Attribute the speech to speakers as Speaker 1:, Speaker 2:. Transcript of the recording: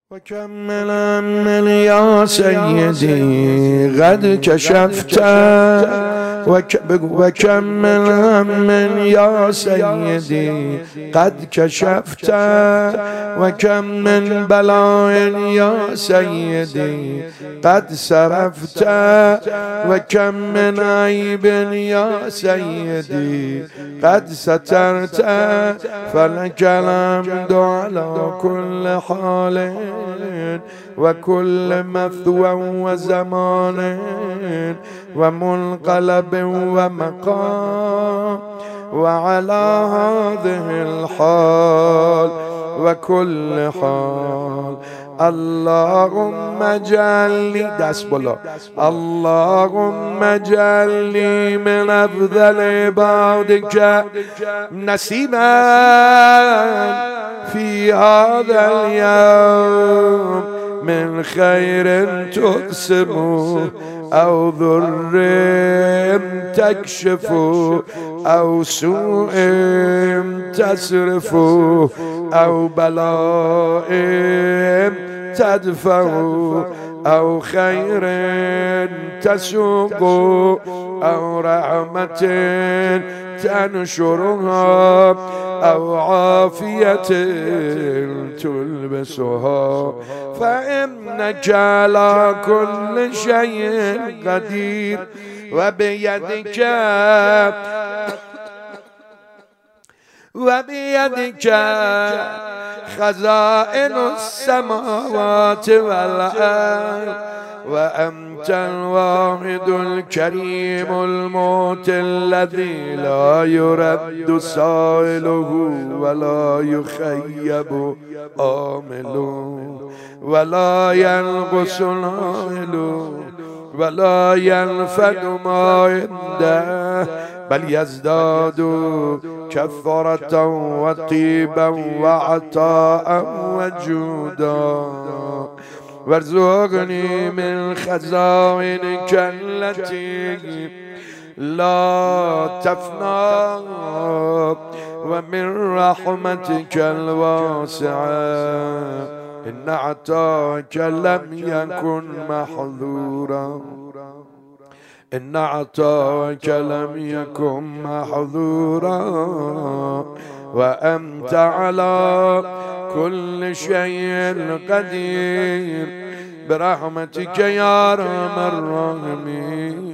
Speaker 1: وكمل من يا سيدي قد كشفت وكمل من يا سيدي قد كشفت وكم من بلاء يا سيدي قد سرفت وكم من عيب يا سيدي قد سترت فلك الحمد على كل حال وكل مثوى وزمان ومنقلب ومقام وعلى هذه الحال وكل حال اللهم اجعلني دست بالا اللهم اجعلني من افضل عبادك نصيبا في هذا اليوم من خير تقسم أو ضر تكشف أو سوء تصرف أو بلاء تدفع أو خير تسوق أو رحمة تنشرها أو عافية تلبسها فإنك على كل شيء قدير وبيدك خزائن السماوات والأرض وأنت الواحد الكريم الموت الذي لا يرد سائله ولا يخيب آمل ولا ينقص نائل ولا ينفد ما عنده بل يزداد كثرة وطيبا وعطاء وجودا وارزقني من خزائنك التي لا تفنى ومن رحمتك الواسعة إن عطاك لم يكن محظورا إن عطاك لم يكن محظورا وأنت على كل شيء قدير برحمتك يا أرحم الراحمين